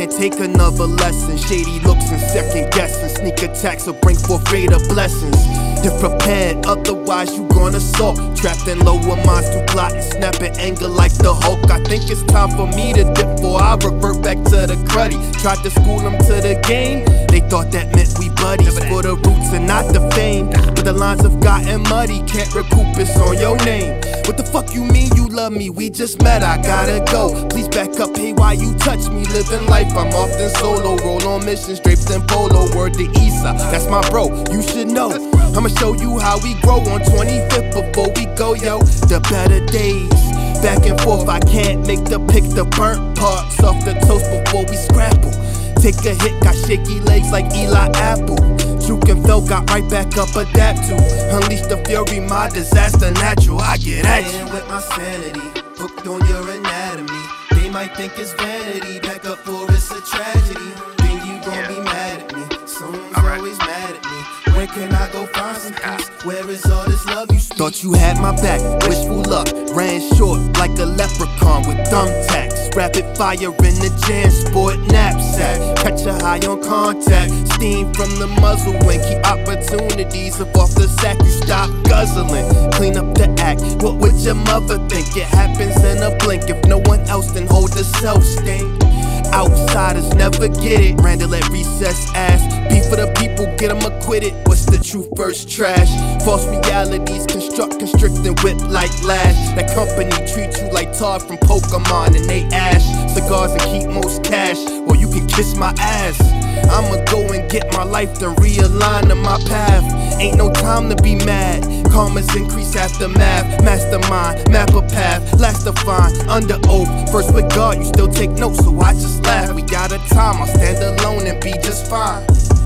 can't take another lesson. Shady looks and second guessing. Sneak attacks will bring forth greater blessings. If prepared, otherwise you gonna sulk. Trapped in lower minds through plot and snapping anger like the Hulk. I think it's time for me to dip before I revert back to the cruddy. Tried to school them to the game. They thought that meant we buddies for the roots and not the fame. But the lines have gotten muddy, can't recoup, it's on your name. What the fuck you mean you love me? We just met, I gotta go. Please back up, hey, why you touch me? Living life, I'm often solo. Roll on missions, draped in polo. Word to Issa, that's my bro, you should know. I'ma show you how we grow on 25th before we go, yo. The better days, back and forth, I can't make the pick. The burnt parts off the toast before we scramble. Take a hit, got shaky legs like Eli Apple. Juke and fell, got right back up, adapt to. Unleash the fury, my disaster natural. I get at you. With my sanity, hooked on your anatomy. They might think it's vanity, back up for it's a tragedy. Then you gon' be mad at me, someone's always mad at me. When can I go find some peace? Where is all this love you speak? Thought you had my back, wishful luck. Ran short like a leprechaun with thumbtacks. Rapid fire in the jam, sport knapsack. Catch a high on contact. Steam from the muzzle and keep opportunities up off the sack. You stop guzzling, clean up the act. What would your mother think? It happens in a blink. If no one else, then hold the self-stink. Outsiders never get it. Randall at recess ass. Beef for the people, get them acquitted. What's the truth versus trash? False realities construct, constrict, and whip like lash. That company treat you like Todd from Pokemon and they ash. Cigars and keep most cash, or you can kiss my ass. I'ma go and get my life, then realign to my path. Ain't no time to be mad. Karma's increase after math. Mastermind, map a path, last to find. Under oath, first with God, you still take notes, so I just laugh. We got a time, I'll stand alone and be just fine.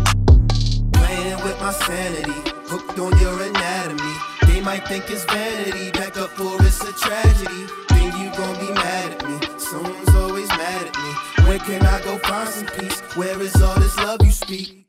Playing with my sanity, hooked on your anatomy. They might think it's vanity, back up for it's a tragedy. Then you gon' be mad at me, someone's always mad at me. When can I go find some peace? Where is all this love you speak?